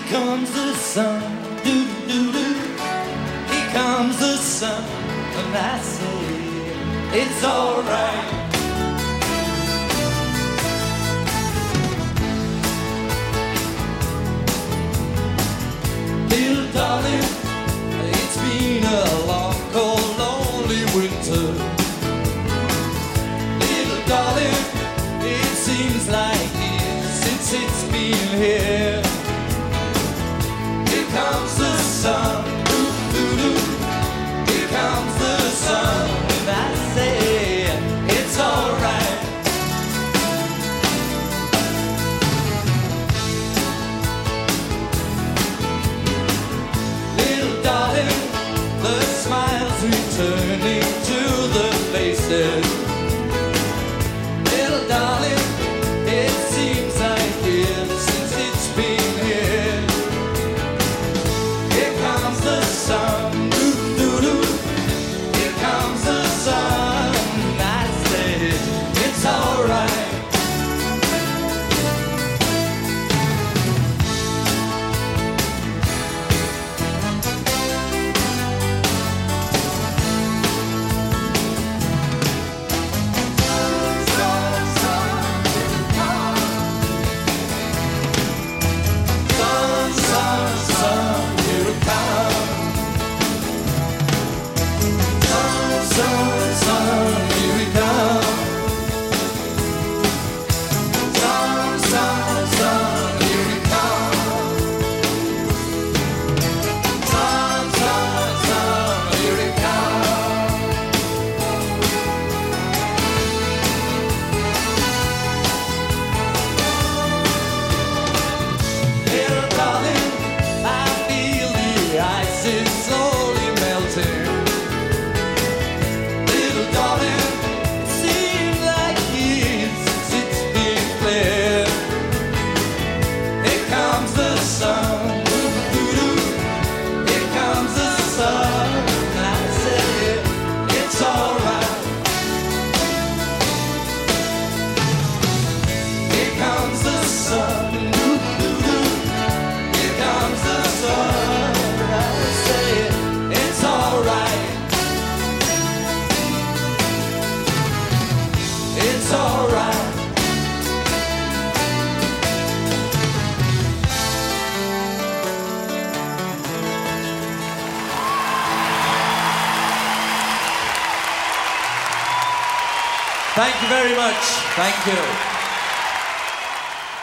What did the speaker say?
comes the sun, doo-doo-doo-doo. Here comes the sun, and I say it's alright. Little darling, it's been a long, cold, lonely winter. Little darling, it seems like years since it's been here. Here comes the sun, doo-doo-doo. Here comes the sun, and I say it's alright. Little darling, the smiles returning to the faces. Little darling, it seems like years since it's been here. Here comes the sun, doo-doo-doo. Here comes the sun, and I say it's alright. It's alright. Thank you very much. Thank you.